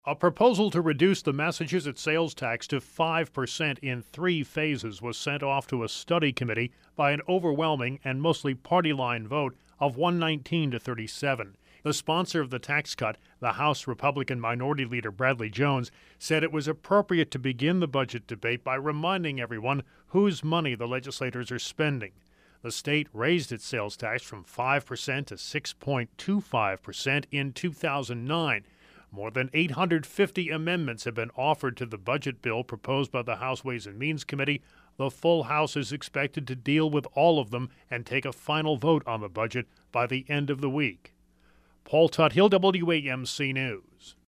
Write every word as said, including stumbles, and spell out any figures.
A proposal to reduce the Massachusetts sales tax to five percent in three phases was sent off to a study committee by an overwhelming and mostly party-line vote of one nineteen to thirty-seven. The sponsor of the tax cut, the House Republican Minority Leader Bradley Jones, said it was appropriate to begin the budget debate by reminding everyone whose money the legislators are spending. The state raised its sales tax from five percent to six point two five percent in two thousand nine. More than eight hundred fifty amendments have been offered to the budget bill proposed by the House Ways and Means Committee. The full House is expected to deal with all of them and take a final vote on the budget by the end of the week. Paul Tuthill, W A M C News.